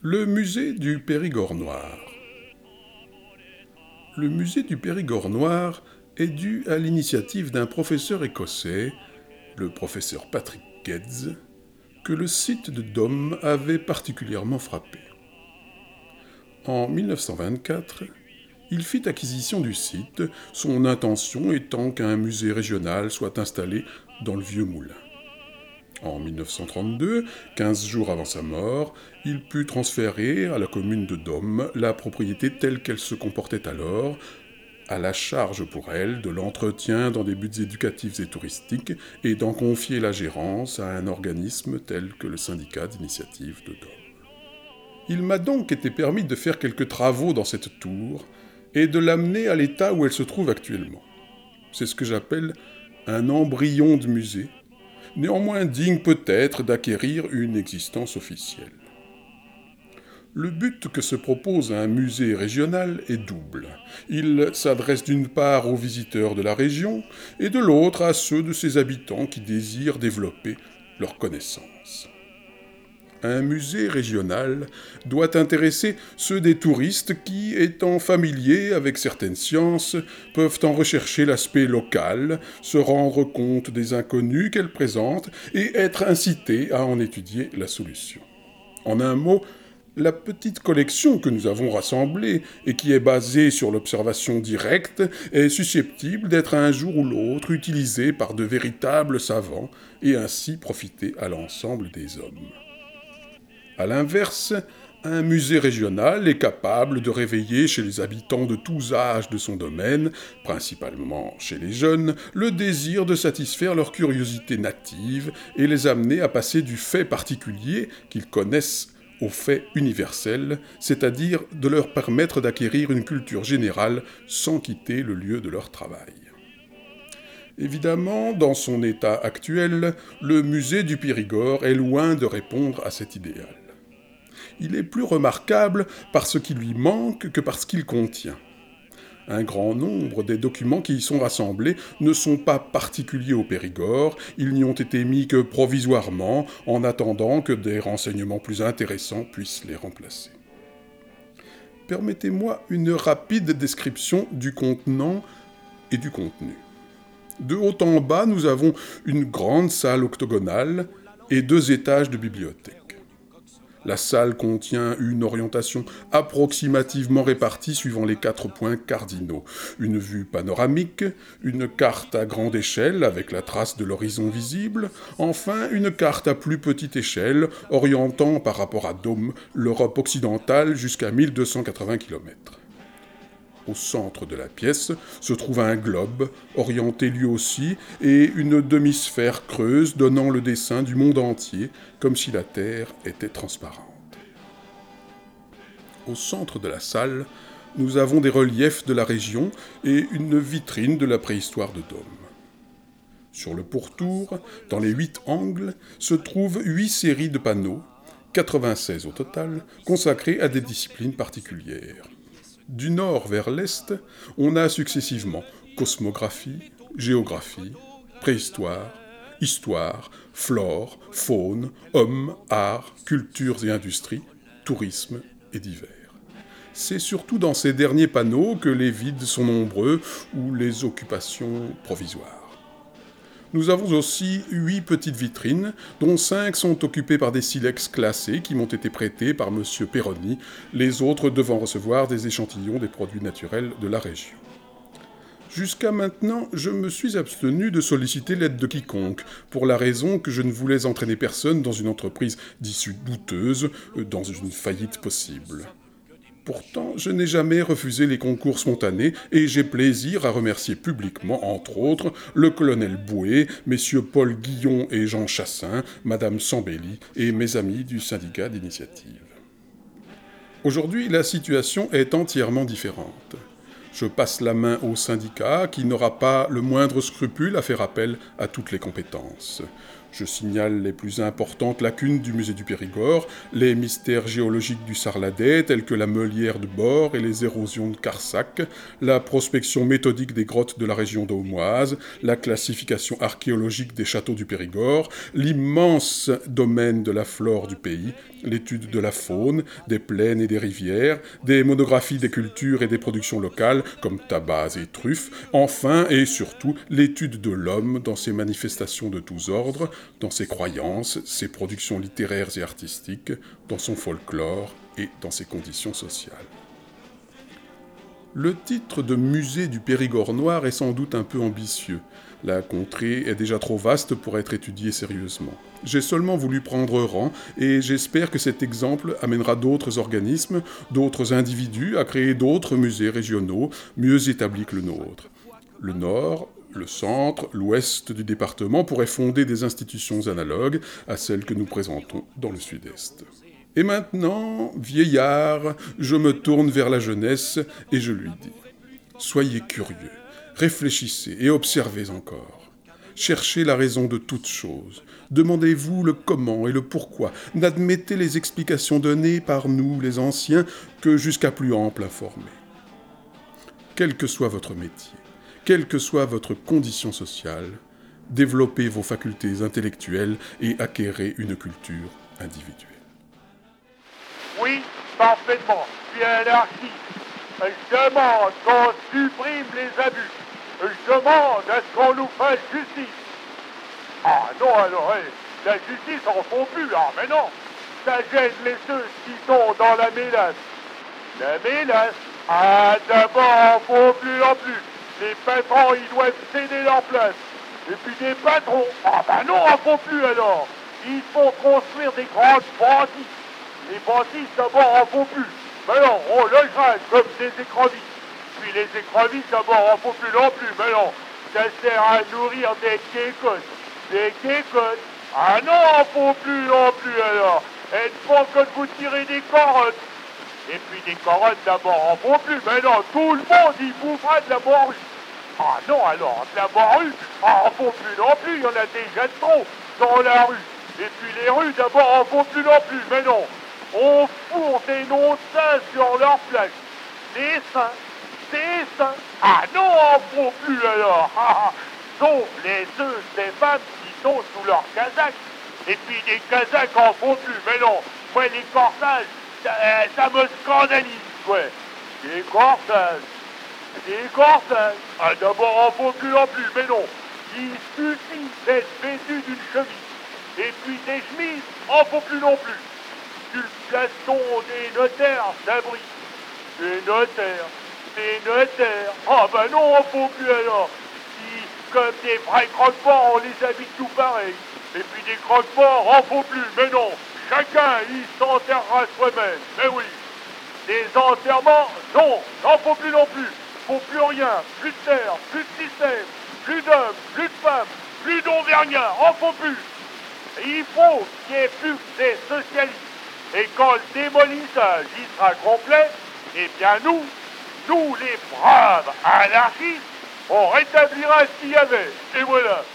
Le musée du Périgord noir. Le musée du Périgord noir est dû à l'initiative d'un professeur écossais, le professeur Patrick Geddes, que le site de Dom avait particulièrement frappé. En 1924, il fit acquisition du site, son intention étant qu'un musée régional soit installé dans le vieux moulin. En 1932, 15 jours avant sa mort, il put transférer à la commune de Dom la propriété telle qu'elle se comportait alors, à la charge pour elle de l'entretien dans des buts éducatifs et touristiques et d'en confier la gérance à un organisme tel que le syndicat d'initiative de Dom. Il m'a donc été permis de faire quelques travaux dans cette tour et de l'amener à l'état où elle se trouve actuellement. C'est ce que j'appelle un embryon de musée, néanmoins digne peut-être d'acquérir une existence officielle. Le but que se propose un musée régional est double. Il s'adresse d'une part aux visiteurs de la région et de l'autre à ceux de ses habitants qui désirent développer leurs connaissances. Un musée régional doit intéresser ceux des touristes qui, étant familiers avec certaines sciences, peuvent en rechercher l'aspect local, se rendre compte des inconnus qu'elles présentent et être incités à en étudier la solution. En un mot, la petite collection que nous avons rassemblée et qui est basée sur l'observation directe est susceptible d'être un jour ou l'autre utilisée par de véritables savants et ainsi profiter à l'ensemble des hommes. À l'inverse, un musée régional est capable de réveiller chez les habitants de tous âges de son domaine, principalement chez les jeunes, le désir de satisfaire leur curiosité native et les amener à passer du fait particulier qu'ils connaissent au fait universel, c'est-à-dire de leur permettre d'acquérir une culture générale sans quitter le lieu de leur travail. Évidemment, dans son état actuel, le musée du Périgord est loin de répondre à cet idéal. Il est plus remarquable par ce qui lui manque que par ce qu'il contient. Un grand nombre des documents qui y sont rassemblés ne sont pas particuliers au Périgord, ils n'y ont été mis que provisoirement, en attendant que des renseignements plus intéressants puissent les remplacer. Permettez-moi une rapide description du contenant et du contenu. De haut en bas, nous avons une grande salle octogonale et 2 étages de bibliothèque. La salle contient une orientation approximativement répartie suivant les 4 points cardinaux. Une vue panoramique, une carte à grande échelle avec la trace de l'horizon visible, enfin une carte à plus petite échelle orientant par rapport à Dom l'Europe occidentale jusqu'à 1280 km. Au centre de la pièce se trouve un globe, orienté lui aussi, et une demi-sphère creuse donnant le dessin du monde entier, comme si la Terre était transparente. Au centre de la salle, nous avons des reliefs de la région et une vitrine de la préhistoire de Dom. Sur le pourtour, dans les 8 angles, se trouvent 8 séries de panneaux, 96 au total, consacrés à des disciplines particulières. Du nord vers l'est, on a successivement cosmographie, géographie, préhistoire, histoire, flore, faune, hommes, arts, cultures et industries, tourisme et divers. C'est surtout dans ces derniers panneaux que les vides sont nombreux ou les occupations provisoires. Nous avons aussi 8 petites vitrines, dont 5 sont occupées par des silex classés qui m'ont été prêtés par M. Perroni, les autres devant recevoir des échantillons des produits naturels de la région. Jusqu'à maintenant, je me suis abstenu de solliciter l'aide de quiconque, pour la raison que je ne voulais entraîner personne dans une entreprise d'issue douteuse, dans une faillite possible. Pourtant, je n'ai jamais refusé les concours spontanés et j'ai plaisir à remercier publiquement, entre autres, le colonel Bouet, messieurs Paul Guillon et Jean Chassin, madame Sambelli et mes amis du syndicat d'initiative. Aujourd'hui, la situation est entièrement différente. Je passe la main au syndicat qui n'aura pas le moindre scrupule à faire appel à toutes les compétences. Je signale les plus importantes lacunes du musée du Périgord, les mystères géologiques du Sarladais, tels que la meulière de Bord et les érosions de Carsac, la prospection méthodique des grottes de la région d'Aumoise, la classification archéologique des châteaux du Périgord, l'immense domaine de la flore du pays, l'étude de la faune, des plaines et des rivières, des monographies des cultures et des productions locales, comme tabac et truffes, enfin et surtout l'étude de l'homme dans ses manifestations de tous ordres, dans ses croyances, ses productions littéraires et artistiques, dans son folklore et dans ses conditions sociales. Le titre de musée du Périgord noir est sans doute un peu ambitieux. La contrée est déjà trop vaste pour être étudiée sérieusement. J'ai seulement voulu prendre rang et j'espère que cet exemple amènera d'autres organismes, d'autres individus à créer d'autres musées régionaux mieux établis que le nôtre. Le Nord, le centre, l'ouest du département pourraient fonder des institutions analogues à celles que nous présentons dans le sud-est. Et maintenant, vieillard, je me tourne vers la jeunesse et je lui dis « Soyez curieux, réfléchissez et observez encore. Cherchez la raison de toute chose. Demandez-vous le comment et le pourquoi. N'admettez les explications données par nous, les anciens, que jusqu'à plus ample informés. Quel que soit votre métier, quelle que soit votre condition sociale, développez vos facultés intellectuelles et acquérez une culture individuelle. » Oui, parfaitement. Je suis anarchiste. Je demande qu'on supprime les abus. Je demande à ce qu'on nous fasse justice. Ah non, alors, la justice en font plus. Ah mais non, ça gêne les ceux qui sont dans la mélasse. La mélasse. Ah d'abord en font plus non plus. Les patrons, ils doivent céder leur place. Et puis des patrons, ah ben non, en font plus alors. Ils font construire des grandes bâtisses. Les bâtisses d'abord en font plus. Mais non, on logera comme des écrevisses. Puis les écrevisses d'abord en font plus non plus. Mais non, ça sert à nourrir des quécottes. Des quécottes. Ah non, en font plus non plus alors. Elles font que vous tirez des carottes. Et puis des carottes d'abord en font plus. Mais non, tout le monde y bouffera de la morue. Ah non alors, de la morue, en font plus non plus. Il y en a déjà trop dans la rue. Et puis les rues d'abord en font plus non plus. Mais non. On fourre des noms de saints sur leur plage. Des saints. Ah non, en font plus alors. Sauf les œufs des femmes qui sont sous leur casaque. Et puis des casaques en font plus. Mais non, ouais, les corsages, ça me scandalise, ouais. Des corsages. Ah d'abord en font plus non plus. Mais non, il suffit d'être vêtu d'une chemise. Et puis des chemises en font plus non plus. Du plaston des notaires s'abrite. Des notaires. Ah ben non, on faut plus alors. Si, comme des vrais croque-morts, on les habite tout pareil. Et puis des croque-morts, on faut plus. Mais non, chacun, il s'enterrera soi-même. Mais oui. Des enterrements, non, n'en faut plus non plus. Faut plus rien, plus de terre, plus de système, plus d'hommes, plus de femmes, plus d'Auvergnats, en faut plus. Et il faut qu'il y ait plus que des socialistes. Et quand le démolissage y sera complet, eh bien nous les braves anarchistes, on rétablira ce qu'il y avait. Et voilà.